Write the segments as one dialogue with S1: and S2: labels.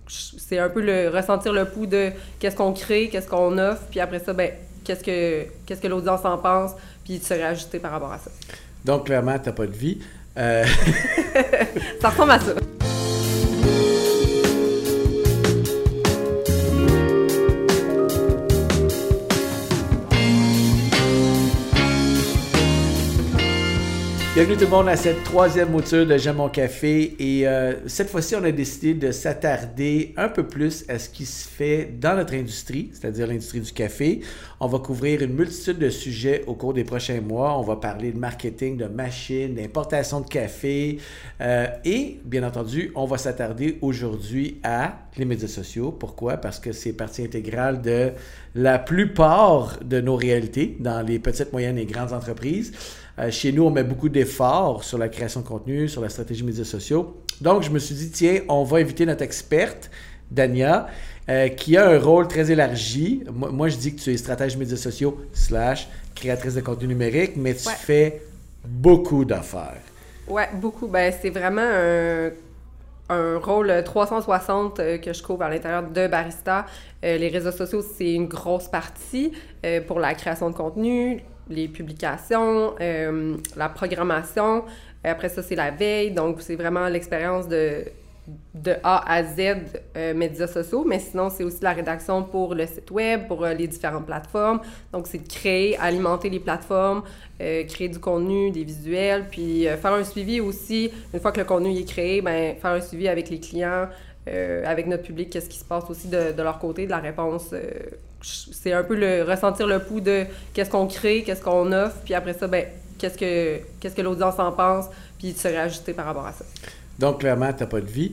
S1: c'est un peu ressentir le pouls de qu'est-ce qu'on crée, qu'est-ce qu'on offre, puis après ça, ben qu'est-ce que l'audience en pense, puis de se réajuster par rapport à ça.
S2: Donc, clairement, tu n'as pas de vie.
S1: Ça ressemble à ça.
S2: Bienvenue tout le monde à cette troisième mouture de J'aime mon café et cette fois-ci on a décidé de s'attarder un peu plus à ce qui se fait dans notre industrie, c'est-à-dire l'industrie du café. On va couvrir une multitude de sujets au cours des prochains mois. On va parler de marketing, de machines, d'importation de café et bien entendu on va s'attarder aujourd'hui à les médias sociaux. Pourquoi? Parce que c'est partie intégrale de la plupart de nos réalités dans les petites, moyennes et grandes entreprises. Chez nous, on met beaucoup d'efforts sur la création de contenu, sur la stratégie médias sociaux. Donc, je me suis dit, tiens, on va inviter notre experte, Dania, qui a un rôle très élargi. Moi, je dis que tu es stratège médias sociaux / créatrice de contenu numérique, mais tu fais beaucoup d'affaires.
S1: Ouais, beaucoup. Ben, c'est vraiment un rôle 360 que je couvre à l'intérieur de Barista. Les réseaux sociaux, c'est une grosse partie pour la création de contenu, les publications, la programmation. Après ça, c'est la veille. Donc, c'est vraiment l'expérience de A à Z médias sociaux. Mais sinon, c'est aussi la rédaction pour le site web, pour les différentes plateformes. Donc, c'est de créer, alimenter les plateformes, créer du contenu, des visuels, puis faire un suivi aussi. Une fois que le contenu est créé, ben faire un suivi avec les clients, avec notre public, qu'est-ce qui se passe aussi de leur côté, de la réponse. C'est un peu ressentir le pouls de qu'est-ce qu'on crée, qu'est-ce qu'on offre, puis après ça, ben qu'est-ce que l'audience en pense, puis de se réajuster par rapport à ça.
S2: Donc, clairement, tu n'as pas de vie.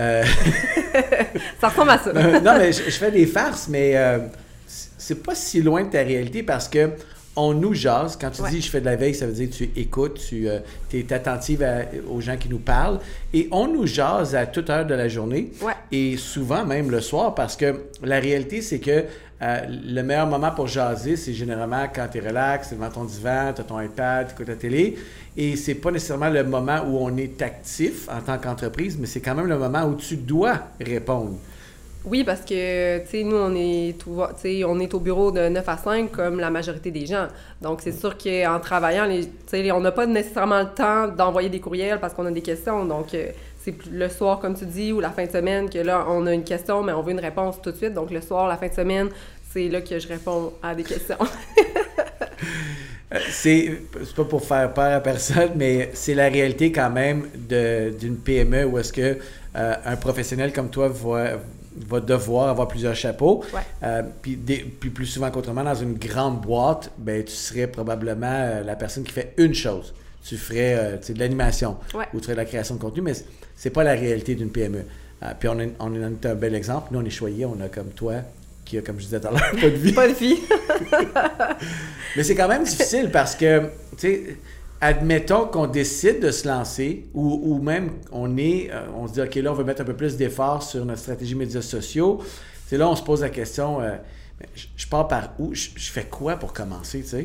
S1: Ça ressemble à ça.
S2: Non, mais je fais des farces, mais c'est pas si loin de ta réalité parce que on nous jase. Quand tu dis « je fais de la veille », ça veut dire que tu écoutes, tu es attentive aux gens qui nous parlent. Et on nous jase à toute heure de la journée et souvent même le soir parce que la réalité, c'est que le meilleur moment pour jaser, c'est généralement quand tu es relax, tu es devant ton divan, tu as ton iPad, tu écoutes la télé. Et c'est pas nécessairement le moment où on est actif en tant qu'entreprise, mais c'est quand même le moment où tu dois répondre.
S1: Oui, parce que, tu sais, nous, on est au bureau de 9 à 5 comme la majorité des gens. Donc, c'est sûr qu'en travaillant, on n'a pas nécessairement le temps d'envoyer des courriels parce qu'on a des questions. Donc, c'est le soir, comme tu dis, ou la fin de semaine que là, on a une question, mais on veut une réponse tout de suite. Donc, le soir, la fin de semaine, c'est là que je réponds à des questions.
S2: C'est pas pour faire peur à personne, mais c'est la réalité quand même d'une PME où est-ce que un professionnel comme toi va devoir avoir plusieurs chapeaux. Puis plus souvent qu'autrement, dans une grande boîte, ben tu serais probablement la personne qui fait une chose. Tu ferais de l'animation ou tu ferais de la création de contenu, mais c'est pas la réalité d'une PME. Puis on a un bel exemple. Nous, on est choyés, on a comme toi, qui a, comme je disais tout à l'heure, pas de vie.
S1: Pas de vie.
S2: Mais c'est quand même difficile parce que, tu sais, admettons qu'on décide de se lancer ou même on se dit, OK, là, on veut mettre un peu plus d'efforts sur notre stratégie médias sociaux. C'est là, on se pose la question, je pars par où? Je fais quoi pour commencer, tu sais?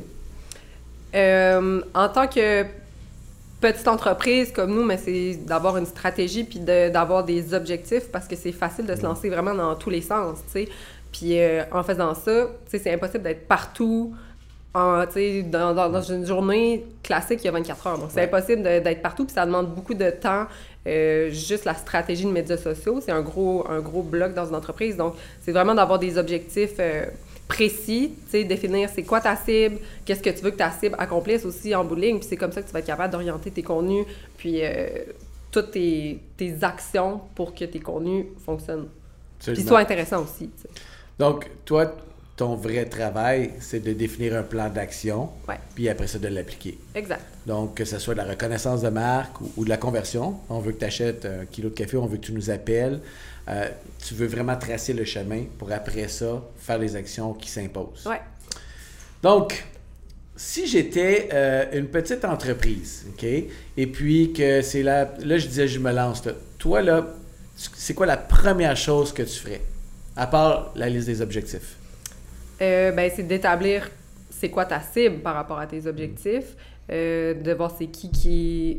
S1: En tant que petite entreprise comme nous, mais c'est d'avoir une stratégie puis d'avoir des objectifs parce que c'est facile de se lancer vraiment dans tous les sens, tu sais. Puis en faisant ça, tu sais, c'est impossible d'être partout dans une journée classique, il y a 24 heures. Donc, c'est impossible d'être partout, puis ça demande beaucoup de temps. Juste la stratégie de médias sociaux, c'est un gros bloc dans une entreprise. Donc, c'est vraiment d'avoir des objectifs précis, tu sais, définir c'est quoi ta cible, qu'est-ce que tu veux que ta cible accomplisse aussi en bout de ligne, puis c'est comme ça que tu vas être capable d'orienter tes contenus, puis toutes tes actions pour que tes contenus fonctionnent. Puis soient intéressants aussi, tu sais.
S2: Donc, toi, ton vrai travail, c'est de définir un plan d'action, puis après ça, de l'appliquer.
S1: Exact.
S2: Donc, que ce soit de la reconnaissance de marque ou de la conversion. On veut que tu achètes un kilo de café, on veut que tu nous appelles. Tu veux vraiment tracer le chemin pour après ça, faire les actions qui s'imposent.
S1: Ouais.
S2: Donc, si j'étais une petite entreprise, OK, et puis que c'est là je disais, je me lance, là. Toi, là, c'est quoi la première chose que tu ferais, à part la liste des objectifs?
S1: C'est d'établir c'est quoi ta cible par rapport à tes objectifs, de voir c'est qui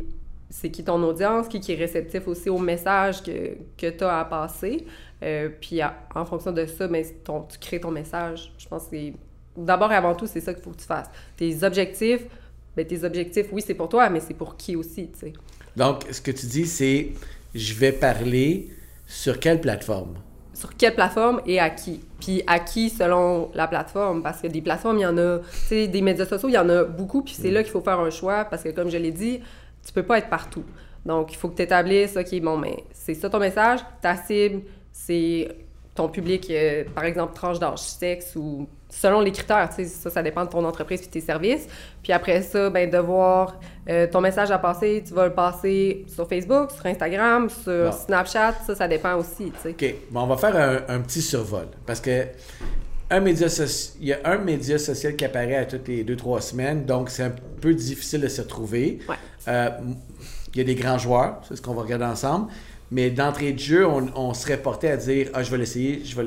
S1: c'est qui ton audience, qui est réceptif aussi au message que tu as à passer. Puis en fonction de ça, ben, tu crées ton message. Je pense que d'abord et avant tout, c'est ça qu'il faut que tu fasses. Tes objectifs, oui, c'est pour toi, mais c'est pour qui aussi, tu sais.
S2: Donc, ce que tu dis, c'est je vais parler sur quelle plateforme?
S1: Sur quelle plateforme et à qui. Puis à qui selon la plateforme, parce que des plateformes, il y en a, tu sais, des médias sociaux, il y en a beaucoup, puis c'est là qu'il faut faire un choix, parce que comme je l'ai dit, tu peux pas être partout. Donc, il faut que tu établisses, OK, bon, mais c'est ça ton message, ta cible, c'est ton public, par exemple, tranche d'âge, sexe, ou selon les critères, tu sais, ça dépend de ton entreprise puis tes services. Puis après ça, ben de voir ton message à passer, tu vas le passer sur Facebook, sur Instagram, sur Snapchat, ça dépend aussi, tu sais.
S2: OK, bon, on va faire un petit survol, parce que il y a un média social qui apparaît à toutes les 2-3 semaines, donc c'est un peu difficile de se retrouver.
S1: Ouais.
S2: Il y a des grands joueurs, c'est ce qu'on va regarder ensemble. Mais d'entrée de jeu, on serait porté à dire « Ah, je vais l'essayer. »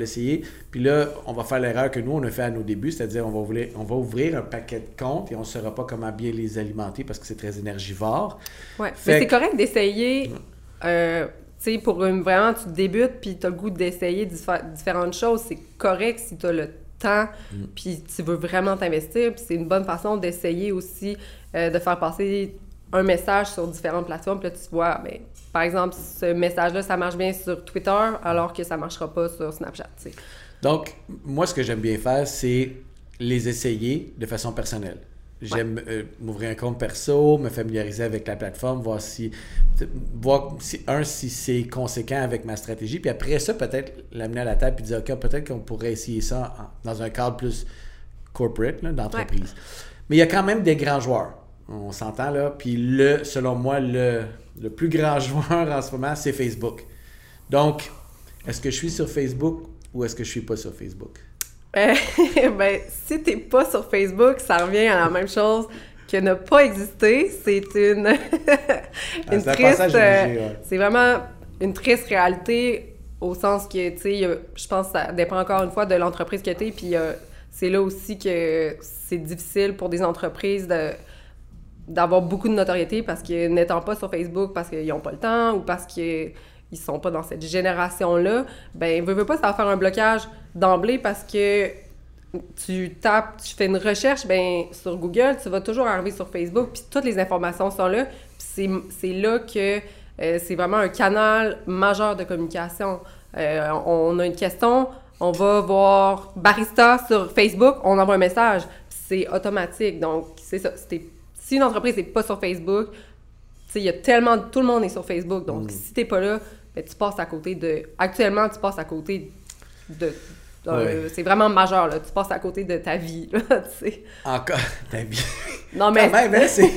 S2: Puis là, on va faire l'erreur que nous, on a fait à nos débuts, c'est-à-dire on va ouvrir un paquet de comptes et on ne saura pas comment bien les alimenter parce que c'est très énergivore.
S1: Oui, mais c'est correct d'essayer, tu sais, vraiment, tu débutes puis tu as le goût d'essayer différentes choses. C'est correct si tu as le temps puis tu veux vraiment t'investir. Puis c'est une bonne façon d'essayer aussi de faire passer un message sur différentes plateformes, puis là, tu vois, bien, par exemple, ce message-là, ça marche bien sur Twitter, alors que ça ne marchera pas sur Snapchat, tu sais.
S2: Donc, moi, ce que j'aime bien faire, c'est les essayer de façon personnelle. J'aime m'ouvrir un compte perso, me familiariser avec la plateforme, voir si c'est conséquent avec ma stratégie, puis après ça, peut-être l'amener à la table et dire, OK, peut-être qu'on pourrait essayer ça dans un cadre plus corporate, là, d'entreprise. Ouais. Mais il y a quand même des grands joueurs. On s'entend là. Puis selon moi, le plus grand joueur en ce moment, c'est Facebook. Donc, est-ce que je suis sur Facebook ou est-ce que je suis pas sur Facebook?
S1: Ben, si t'es pas sur Facebook, ça revient à la même chose que ne pas exister. C'est une triste... C'est vraiment une triste réalité au sens que, tu sais, je pense que ça dépend encore une fois de l'entreprise que t'es. Puis c'est là aussi que c'est difficile pour des entreprises d'avoir beaucoup de notoriété parce que n'étant pas sur Facebook, parce qu'ils n'ont pas le temps ou parce qu'ils sont pas dans cette génération-là, ben veux pas, ça va faire un blocage d'emblée parce que tu fais une recherche, ben sur Google, tu vas toujours arriver sur Facebook, puis toutes les informations sont là, puis c'est là que c'est vraiment un canal majeur de communication. On a une question, on va voir barista sur Facebook, on envoie un message, c'est automatique, donc c'est ça, si une entreprise n'est pas sur Facebook, tu sais, il y a tellement... Tout le monde est sur Facebook. Donc, si t'es pas là, ben, tu passes à côté de... Actuellement, tu passes à côté de... c'est vraiment majeur, là. Tu passes à côté de ta vie, là, tu sais.
S2: Encore ta vie.
S1: Non, mais...
S2: Quand même, hein, c'est...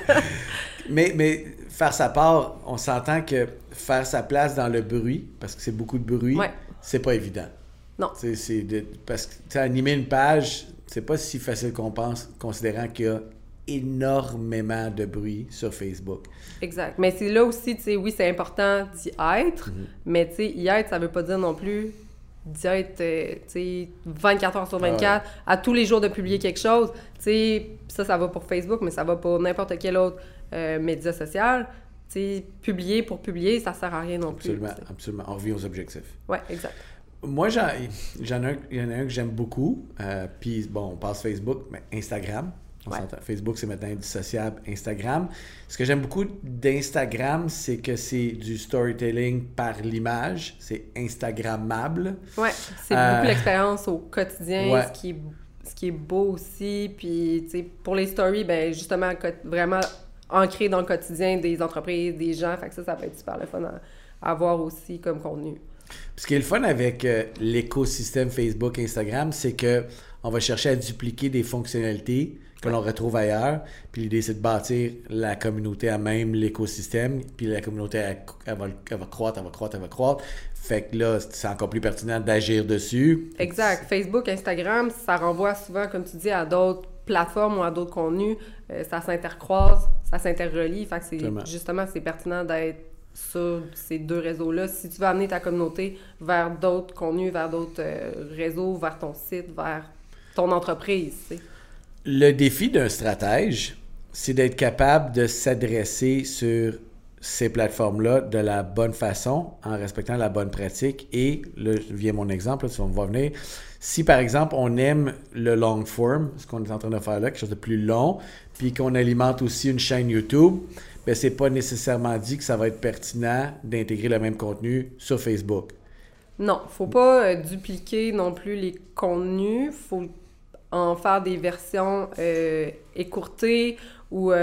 S2: mais faire sa part, on s'entend que faire sa place dans le bruit, parce que c'est beaucoup de bruit, c'est pas évident.
S1: Non.
S2: Parce que animer une page, c'est pas si facile qu'on pense, considérant qu'il y a énormément de bruit sur Facebook.
S1: Exact. Mais c'est là aussi, tu sais, oui, c'est important d'y être, mais tu sais, y être, ça veut pas dire non plus d'y être, tu sais, 24 heures sur 24, à tous les jours de publier quelque chose. Tu sais, ça va pour Facebook, mais ça va pour n'importe quel autre média social. Tu sais, publier pour publier, ça sert à rien non plus.
S2: Absolument, absolument. On revient aux objectifs.
S1: Oui, exact.
S2: Moi, il y en a un que j'aime beaucoup, puis bon, on passe Facebook, mais Instagram. Facebook, c'est maintenant indissociable. Instagram. Ce que j'aime beaucoup d'Instagram, c'est que c'est du storytelling par l'image. C'est Instagrammable.
S1: Oui, c'est beaucoup l'expérience au quotidien, ce qui est beau aussi. Puis, tu sais, pour les stories, ben justement, vraiment ancré dans le quotidien des entreprises, des gens. Fait que ça va être super le fun à voir aussi comme contenu.
S2: Ce qui est le fun avec l'écosystème Facebook, Instagram, c'est que on va chercher à dupliquer des fonctionnalités que l'on retrouve ailleurs. Puis l'idée, c'est de bâtir la communauté à même l'écosystème. Puis la communauté, elle va croître. Fait que là, c'est encore plus pertinent d'agir dessus.
S1: Exact. Facebook, Instagram, ça renvoie souvent, comme tu dis, à d'autres plateformes ou à d'autres contenus. Ça s'intercroise, ça s'interrelie. Fait que justement, c'est pertinent d'être sur ces deux réseaux-là. Si tu veux amener ta communauté vers d'autres contenus, vers d'autres réseaux, vers ton site, vers ton entreprise, tu sais.
S2: Le défi d'un stratège, c'est d'être capable de s'adresser sur ces plateformes-là de la bonne façon, en respectant la bonne pratique. Et là, vient mon exemple, là, si on va venir. Si, par exemple, on aime le long form, ce qu'on est en train de faire là, quelque chose de plus long, puis qu'on alimente aussi une chaîne YouTube, bien, c'est pas nécessairement dit que ça va être pertinent d'intégrer le même contenu sur Facebook.
S1: Non, faut pas dupliquer non plus les contenus. Faut en faire des versions écourtées ou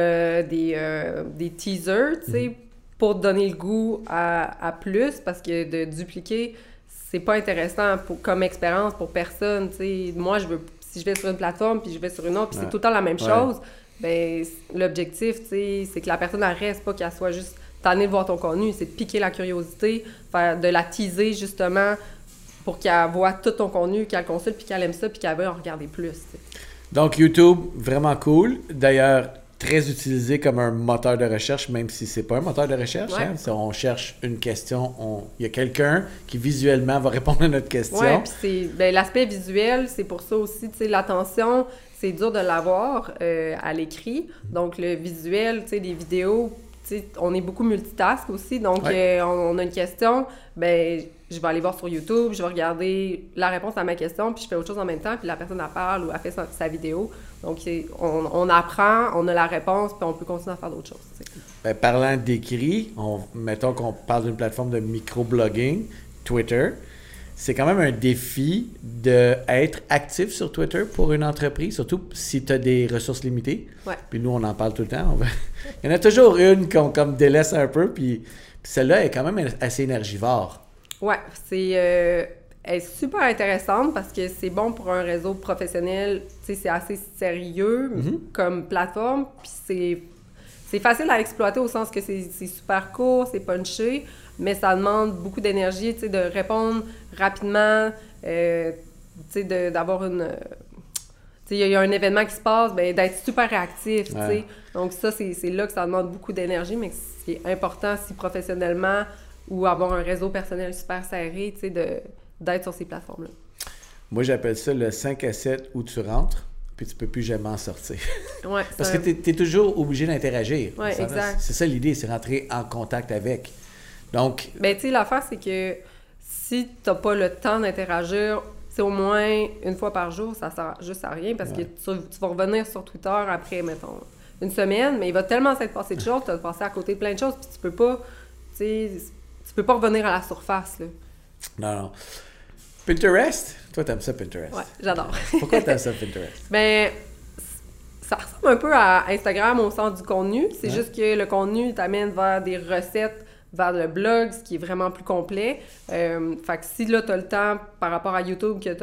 S1: des teasers, tu sais, pour donner le goût à plus, parce que de dupliquer, c'est pas intéressant comme expérience pour personne, tu sais. Moi, si je vais sur une plateforme, puis je vais sur une autre, puis c'est tout le temps la même chose, ben l'objectif, tu sais, c'est que la personne, elle reste, pas qu'elle soit juste tannée de voir ton contenu, c'est de piquer la curiosité, de la teaser, justement, pour qu'elle voit tout ton contenu, qu'elle consulte, puis qu'elle aime ça, puis qu'elle veut en regarder plus, tu sais.
S2: Donc, YouTube, vraiment cool. D'ailleurs, très utilisé comme un moteur de recherche, même si c'est pas un moteur de recherche. Hein? Si on cherche une question, il y a quelqu'un qui visuellement va répondre à notre question.
S1: Oui, puis l'aspect visuel, c'est pour ça aussi, tu sais, l'attention, c'est dur de l'avoir à l'écrit. Donc, le visuel, tu sais, des vidéos, tu sais, on est beaucoup multitask aussi. Donc, on a une question, ben je vais aller voir sur YouTube, je vais regarder la réponse à ma question, puis je fais autre chose en même temps, puis la personne, elle parle ou elle fait sa vidéo. Donc, on apprend, on a la réponse, puis on peut continuer à faire d'autres choses.
S2: Ben, parlant d'écrit, mettons qu'on parle d'une plateforme de microblogging, Twitter, c'est quand même un défi d'être actif sur Twitter pour une entreprise, surtout si tu as des ressources limitées.
S1: Ouais.
S2: Puis nous, on en parle tout le temps. Il y en a toujours une qu'on comme délaisse un peu, puis celle-là est quand même assez énergivore.
S1: Oui, elle est super intéressante parce que c'est bon pour un réseau professionnel. Tu sais, c'est assez sérieux comme plateforme, puis c'est facile à exploiter au sens que c'est super court, c'est punché, mais ça demande beaucoup d'énergie, tu sais, de répondre rapidement, tu sais, d'avoir une... Tu sais, il y a un événement qui se passe, ben d'être super réactif, tu sais. Donc ça, c'est là que ça demande beaucoup d'énergie, mais c'est important si professionnellement ou avoir un réseau personnel super serré, tu sais, d'être sur ces plateformes-là.
S2: Moi, j'appelle ça le 5 à 7 où tu rentres, puis tu peux plus jamais en sortir.
S1: Ouais,
S2: parce que tu es toujours obligé d'interagir.
S1: Oui, exact.
S2: C'est ça l'idée, c'est rentrer en contact avec. Donc...
S1: Ben, tu sais, l'affaire, c'est que si tu n'as pas le temps d'interagir, c'est au moins une fois par jour, ça sert juste à rien, parce que tu vas revenir sur Twitter après, mettons, une semaine, mais il va tellement s'être passé de choses, tu vas passer à côté de plein de choses, puis tu peux pas, tu sais, tu peux pas revenir à la surface, là.
S2: Non. Pinterest? Toi, t'aimes ça, Pinterest?
S1: Ouais, j'adore.
S2: Pourquoi t'aimes ça, Pinterest?
S1: Ben, ça ressemble un peu à Instagram au sens du contenu. C'est juste que le contenu t'amène vers des recettes, vers le blog, ce qui est vraiment plus complet. Fait que si là, t'as le temps par rapport à YouTube que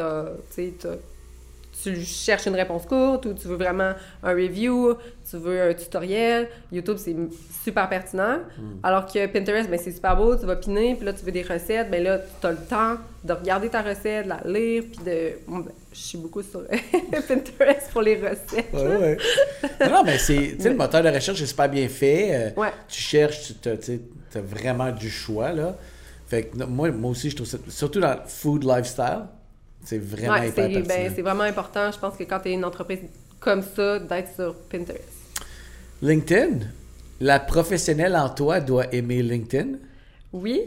S1: tu cherches une réponse courte ou tu veux vraiment un review, tu veux un tutoriel, YouTube, c'est super pertinent. Alors que Pinterest, ben, c'est super beau, tu vas piner, puis là, tu veux des recettes, ben là, tu as le temps de regarder ta recette, de la lire, puis je suis beaucoup sur Pinterest pour les recettes.
S2: Ouais. Non, mais c'est, tu sais, le moteur de recherche est super bien fait. Tu cherches, tu as vraiment du choix, là. Fait que moi aussi, je trouve ça, surtout dans le food lifestyle, c'est vraiment hyper pertinent.
S1: C'est vraiment important, je pense que quand tu es une entreprise comme ça, d'être sur Pinterest.
S2: LinkedIn, la professionnelle en toi doit aimer LinkedIn?
S1: Oui,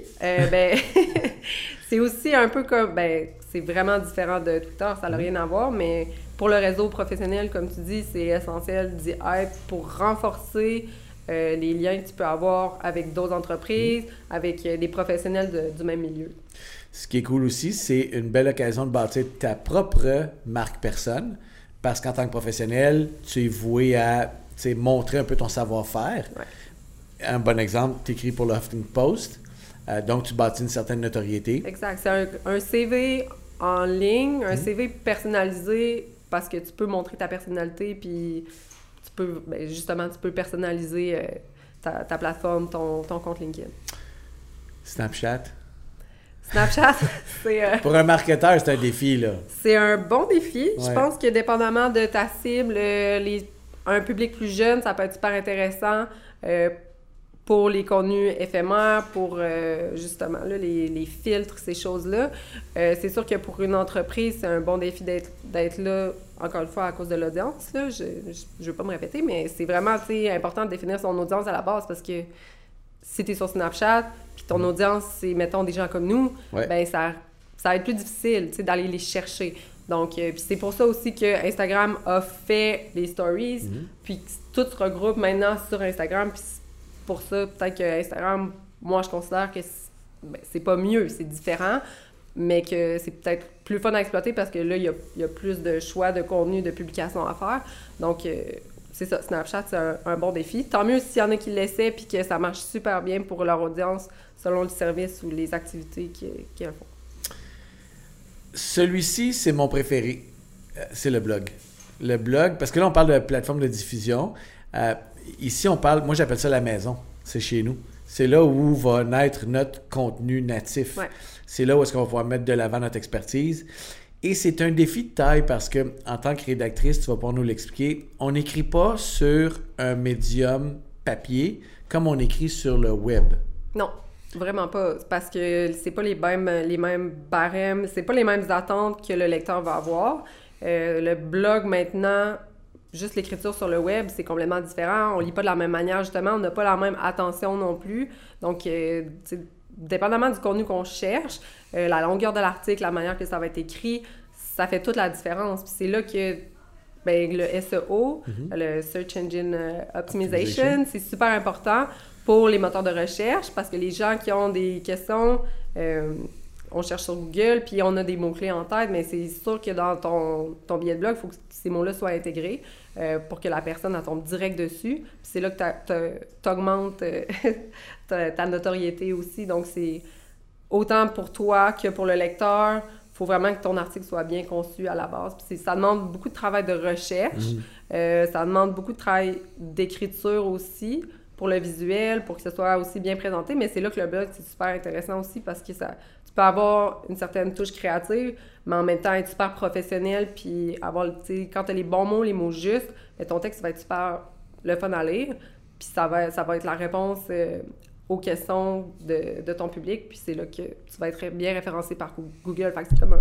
S1: c'est aussi un peu comme, c'est vraiment différent de Twitter, ça n'a rien à voir, mais pour le réseau professionnel, comme tu dis, c'est essentiel d'y être pour renforcer les liens que tu peux avoir avec d'autres entreprises, avec des professionnels du même milieu.
S2: Ce qui est cool aussi, c'est une belle occasion de bâtir ta propre marque personne, parce qu'en tant que professionnel, tu es voué à montrer un peu ton savoir-faire. Ouais. Un bon exemple, tu écris pour le Huffington Post, donc tu bâtis une certaine notoriété.
S1: Exact. C'est un CV en ligne, un CV personnalisé, parce que tu peux montrer ta personnalité, puis tu peux personnaliser ta plateforme, ton compte LinkedIn.
S2: Snapchat,
S1: c'est...
S2: Pour un marketeur, c'est un défi, là.
S1: C'est un bon défi.
S2: Ouais.
S1: Je pense que dépendamment de ta cible, un public plus jeune, ça peut être super intéressant pour les contenus éphémères, pour justement là, les filtres, ces choses-là. C'est sûr que pour une entreprise, c'est un bon défi d'être là, encore une fois, à cause de l'audience. Là. Je veux pas me répéter, mais c'est vraiment important de définir son audience à la base parce que si tu es sur Snapchat, puis ton audience, c'est, mettons, des gens comme nous, ben ça va être plus difficile, tu sais, d'aller les chercher. Donc, puis c'est pour ça aussi que Instagram a fait les stories, puis tout se regroupe maintenant sur Instagram, puis pour ça, peut-être que Instagram, moi, je considère que c'est pas mieux, c'est différent, mais que c'est peut-être plus fun à exploiter parce que là, il y a plus de choix de contenu, de publication à faire. Donc, c'est ça, Snapchat, c'est un bon défi. Tant mieux s'il y en a qui l'essaient puis que ça marche super bien pour leur audience selon le service ou les activités qu'ils font.
S2: Celui-ci, c'est mon préféré. C'est le blog. Le blog, parce que là, on parle de plateforme de diffusion. Ici, on parle, moi, j'appelle ça la maison. C'est chez nous. C'est là où va naître notre contenu natif.
S1: Ouais.
S2: C'est là où est-ce qu'on va pouvoir mettre de l'avant notre expertise. Et c'est un défi de taille parce que, en tant que rédactrice, tu vas pouvoir nous l'expliquer, on n'écrit pas sur un médium papier comme on écrit sur le web.
S1: Non. Vraiment pas, parce que c'est pas les mêmes barèmes, c'est pas les mêmes attentes que le lecteur va avoir. Le blog, maintenant, juste l'écriture sur le web, c'est complètement différent. On lit pas de la même manière, justement, on n'a pas la même attention non plus. Donc, dépendamment du contenu qu'on cherche, la longueur de l'article, la manière que ça va être écrit, ça fait toute la différence. Puis c'est là que le SEO, le Search Engine Optimization, c'est super important pour les moteurs de recherche, parce que les gens qui ont des questions, on cherche sur Google, puis on a des mots-clés en tête, mais c'est sûr que dans ton billet de blog, il faut que ces mots-là soient intégrés pour que la personne elle tombe direct dessus. Puis c'est là que tu augmentes ta notoriété aussi. Donc, c'est autant pour toi que pour le lecteur. Il faut vraiment que ton article soit bien conçu à la base. Puis ça demande beaucoup de travail de recherche. Ça demande beaucoup de travail d'écriture aussi, pour le visuel, pour que ce soit aussi bien présenté, mais c'est là que le blog, c'est super intéressant aussi parce que tu peux avoir une certaine touche créative, mais en même temps être super professionnel, puis avoir, tu sais, quand tu as les bons mots, les mots justes, ton texte va être super le fun à lire, puis ça va être la réponse aux questions de ton public, puis c'est là que tu vas être bien référencé par Google, fait que c'est comme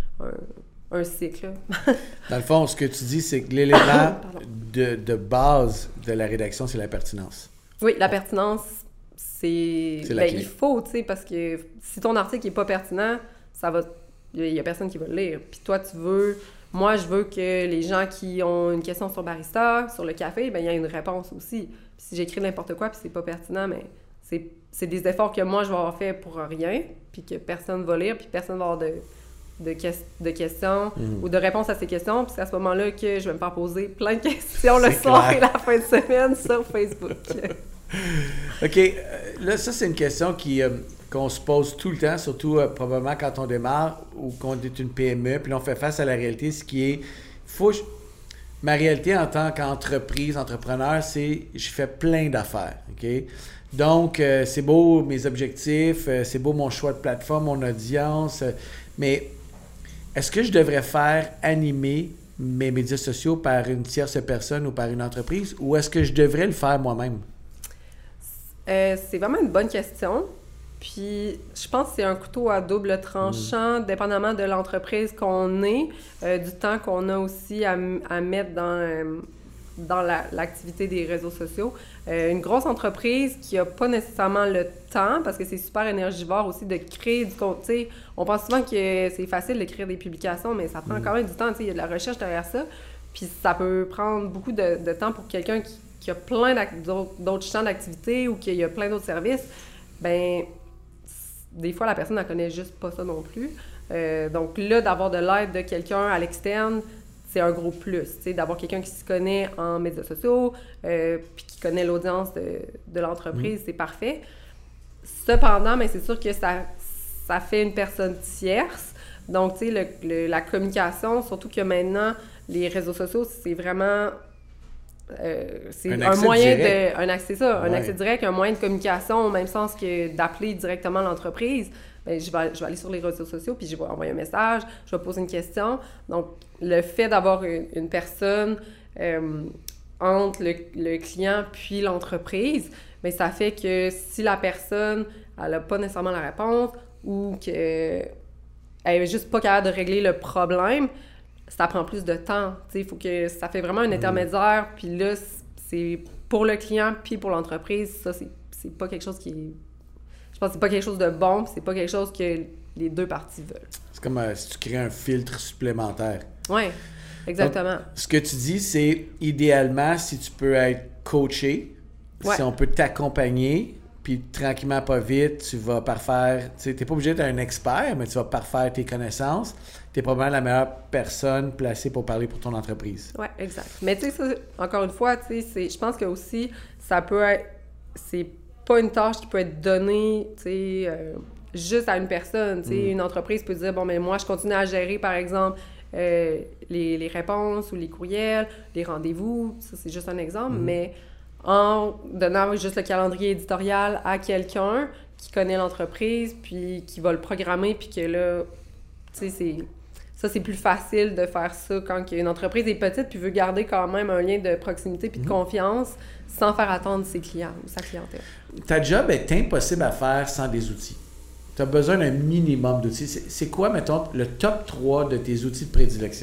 S1: un cycle.
S2: Dans le fond, ce que tu dis, c'est que l'élément de base de la rédaction, c'est la pertinence.
S1: Oui, la pertinence, c'est
S2: la clé.
S1: Il faut, tu sais, parce que si ton article n'est pas pertinent, il y a personne qui va le lire. Puis toi, moi, je veux que les gens qui ont une question sur barista, sur le café, il y a une réponse aussi. Puis si j'écris n'importe quoi, puis c'est pas pertinent, mais c'est des efforts que moi, je vais avoir fait pour rien, puis que personne va lire, puis personne va avoir de questions ou de réponses à ces questions, puis c'est à ce moment-là que je vais me faire poser plein de questions le soir et la fin de semaine sur Facebook.
S2: OK. Là, ça, c'est une question qu'on se pose tout le temps, surtout probablement quand on démarre ou qu'on est une PME, puis là, on fait face à la réalité, ce qui est... Ma réalité en tant qu'entreprise, entrepreneur, c'est je fais plein d'affaires, OK? Donc, c'est beau mes objectifs, c'est beau mon choix de plateforme, mon audience, mais est-ce que je devrais faire animer mes médias sociaux par une tierce personne ou par une entreprise, ou est-ce que je devrais le faire moi-même?
S1: C'est vraiment une bonne question. Puis, je pense que c'est un couteau à double tranchant, dépendamment de l'entreprise qu'on est, du temps qu'on a aussi à mettre dans l'activité des réseaux sociaux. Une grosse entreprise qui n'a pas nécessairement le temps, parce que c'est super énergivore aussi de créer du contenu. On pense souvent que c'est facile d'écrire des publications, mais ça prend quand même du temps. Il y a de la recherche derrière ça. Puis ça peut prendre beaucoup de temps pour quelqu'un qui a plein d'autres champs d'activité ou qui a plein d'autres services. Ben des fois, la personne ne connaît juste pas ça non plus. Donc là, d'avoir de l'aide de quelqu'un à l'externe, c'est un gros plus, d'avoir quelqu'un qui se connaît en médias sociaux, puis qui connaît l'audience de l'entreprise, c'est parfait. Cependant, mais c'est sûr que ça fait une personne tierce. Donc, tu sais, la communication, surtout que maintenant, les réseaux sociaux, c'est vraiment... c'est un moyen
S2: direct.
S1: un accès direct, un moyen de communication au même sens que d'appeler directement l'entreprise. Bien, je vais aller sur les réseaux sociaux puis je vais envoyer un message, je vais poser une question. Donc, le fait d'avoir une personne entre le client puis l'entreprise, bien, ça fait que si la personne elle n'a pas nécessairement la réponse ou qu'elle n'est juste pas capable de régler le problème, ça prend plus de temps. Il faut que ça fait vraiment un intermédiaire. Puis là, c'est pour le client puis pour l'entreprise, ça, c'est pas quelque chose qui est... Je pense que c'est pas quelque chose de bon, puis c'est pas quelque chose que les deux parties veulent.
S2: C'est comme si tu crées un filtre supplémentaire.
S1: Oui, exactement.
S2: Donc, ce que tu dis, c'est idéalement, si tu peux être coaché, si on peut t'accompagner, puis tranquillement, pas vite, tu vas parfaire... Tu sais, t'es pas obligé d'être un expert, mais tu vas parfaire tes connaissances. Tu es probablement la meilleure personne placée pour parler pour ton entreprise.
S1: Oui, exact. Mais tu sais, ça, encore une fois, tu sais, je pense que aussi, ça peut être... C'est pas une tâche qui peut être donnée, tu sais, juste à une personne. Tu sais, une entreprise peut dire, bon, mais moi, je continue à gérer, par exemple, les réponses ou les courriels, les rendez-vous. Ça, c'est juste un exemple, mais... en donnant juste le calendrier éditorial à quelqu'un qui connaît l'entreprise, puis qui va le programmer, puis que là, tu sais, c'est plus facile de faire ça quand une entreprise est petite puis veut garder quand même un lien de proximité puis de confiance sans faire attendre ses clients ou sa clientèle.
S2: Ta job est impossible à faire sans des outils. Tu as besoin d'un minimum d'outils. C'est quoi, mettons, le top 3 de tes outils de prédilection?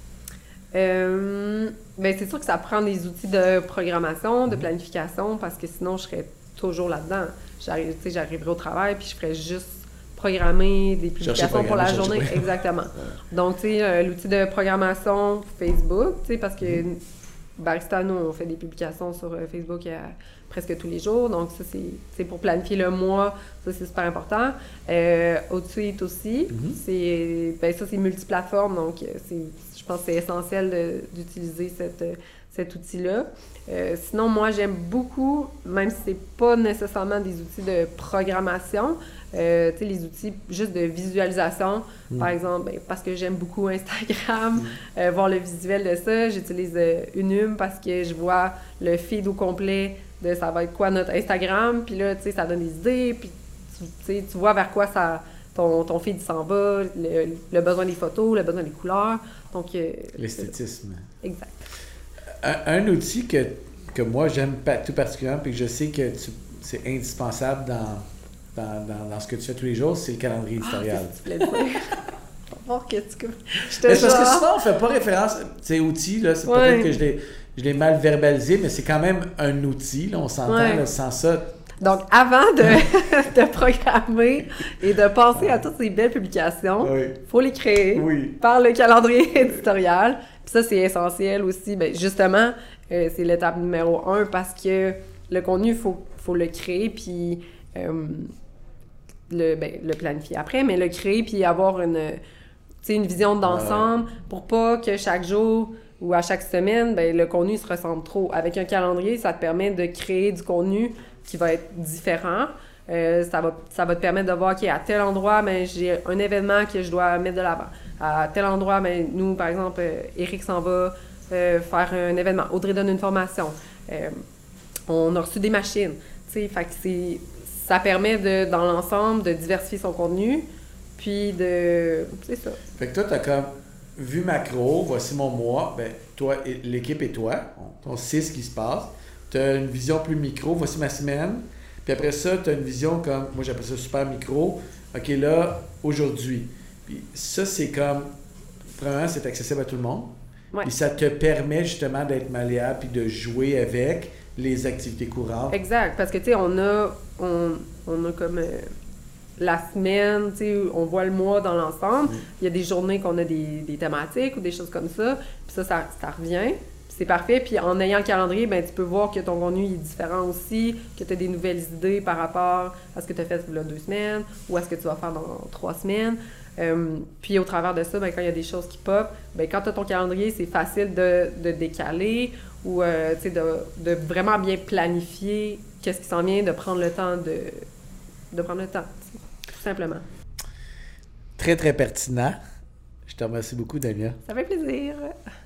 S1: Ben c'est sûr que ça prend des outils de programmation, de planification, parce que sinon, je serais toujours là-dedans. J'arriverais au travail, puis je ferais juste programmer des publications pour la journée. Exactement. Donc, tu sais, l'outil de programmation Facebook, tu sais, parce que Barista, nous, on fait des publications sur Facebook presque tous les jours. Donc, ça, c'est pour planifier le mois. Ça, c'est super important. Outsuite aussi. Ça, c'est multiplateforme. Donc, je pense que c'est essentiel d'utiliser cet outil-là. Sinon, moi, j'aime beaucoup, même si c'est pas nécessairement des outils de programmation, tu sais, les outils juste de visualisation, par exemple, parce que j'aime beaucoup Instagram, voir le visuel de ça, j'utilise Unum parce que je vois le feed au complet de ça va être quoi notre Instagram, puis là, tu sais, ça donne des idées, puis tu vois vers quoi ton feed s'en va, le besoin des photos, le besoin des couleurs, donc...
S2: l'esthétisme.
S1: Exact.
S2: Un outil que moi, j'aime tout particulièrement, puis que je sais que c'est indispensable dans ce que tu fais tous les jours, c'est le calendrier éditorial.
S1: C'est parce que
S2: souvent, on ne fait pas référence à ces outils, là, c'est peut-être que je l'ai mal verbalisé, mais c'est quand même un outil, là, on s'entend, là, sans ça...
S1: Donc, avant de programmer et de penser à toutes ces belles publications, faut les créer par le calendrier éditorial. Puis ça, c'est essentiel aussi. Bien, justement, c'est l'étape numéro 1 parce que le contenu, il faut le créer puis le planifier après, mais le créer puis avoir une vision d'ensemble pour pas que chaque jour ou à chaque semaine, bien, le contenu se ressemble trop. Avec un calendrier, ça te permet de créer du contenu qui va être différent. Ça va te permettre de voir qu'à tel endroit, ben, j'ai un événement que je dois mettre de l'avant. À tel endroit, ben, nous, par exemple, Éric s'en va faire un événement. Audrey donne une formation. On a reçu des machines. Fait que ça permet, dans l'ensemble, de diversifier son contenu, puis c'est ça.
S2: Fait que toi, t'as comme vue macro, voici mon mois, ben, toi, l'équipe et toi, on sait ce qui se passe. Tu as une vision plus micro, voici ma semaine. Puis après ça, tu as une vision comme, moi j'appelle ça super micro. OK, là, aujourd'hui. Puis ça, c'est comme, premièrement, c'est accessible à tout le monde. Puis ça te permet justement d'être malléable puis de jouer avec les activités courantes.
S1: Exact, parce que tu sais, on a comme la semaine, tu sais, on voit le mois dans l'ensemble. Il y a des journées qu'on a des thématiques ou des choses comme ça. Puis ça revient. C'est parfait. Puis en ayant le calendrier, ben tu peux voir que ton contenu est différent aussi, que tu as des nouvelles idées par rapport à ce que tu as fait il y a 2 semaines ou à ce que tu vas faire dans 3 semaines. Puis au travers de ça, ben, quand il y a des choses qui pop, ben, quand tu as ton calendrier, c'est facile de décaler ou de vraiment bien planifier qu'est-ce qui s'en vient, de prendre le temps de prendre le temps, tout simplement.
S2: Très, très pertinent. Je te remercie beaucoup, Dania.
S1: Ça fait plaisir.